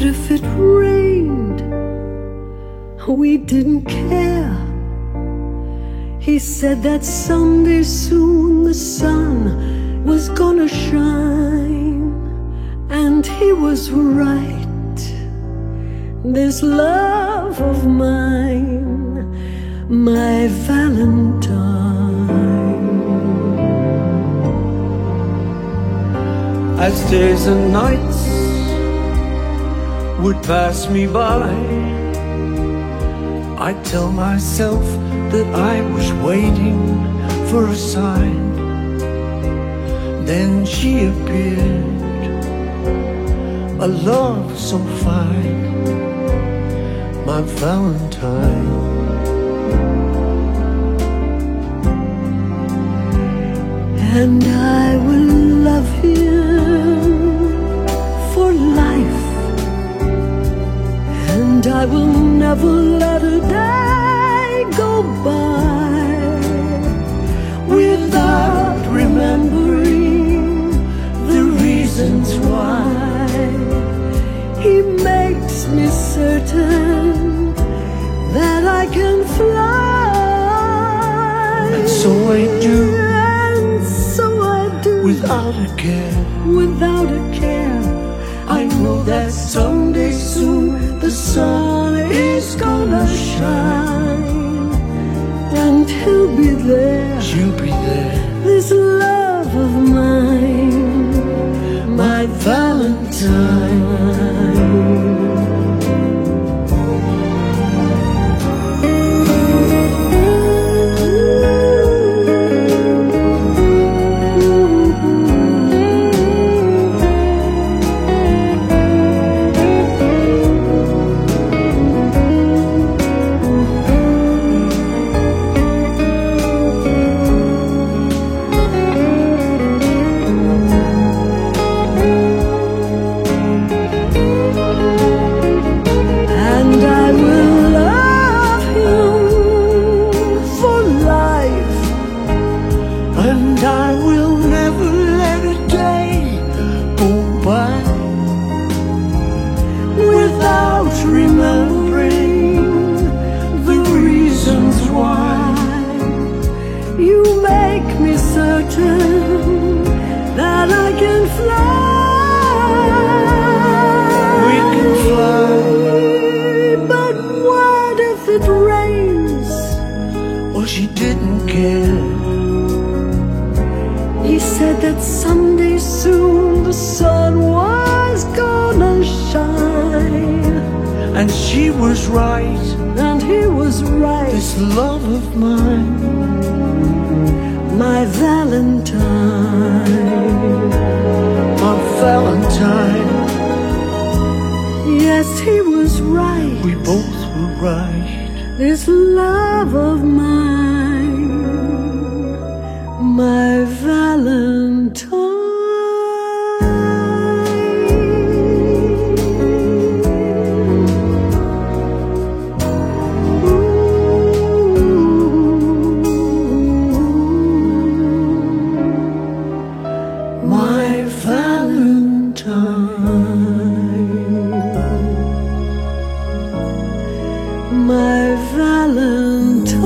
if it rained? We didn't care. He said that someday soon the sun was gonna shine, and he was right. This love of mine, my Valentine. As days and nights would pass me by, I'd tell myself that I was waiting for a sign. Then she appeared, a love so fine, my Valentine. And I will love him for life, and I will never let a day go by without remembering the reasons why. He makes me certain that I can fly, and so I do, and so I do, without a care. Without a care. I know that someday soon the sun is gonna shine, and he'll be there. she'll be there, This love of mine, my Valentine. And I will never let a day go by without remembering the reasons why. You make me certain that I can fly. We can fly. But what if it rains? Well, she didn't care. He said that someday soon the sun was gonna shine, And she was right, and he was right. this love of mine, My Valentine, my Valentine. yes, he was right. We both were right. This love of mine, my Valentine. My Valentine, My Valentine.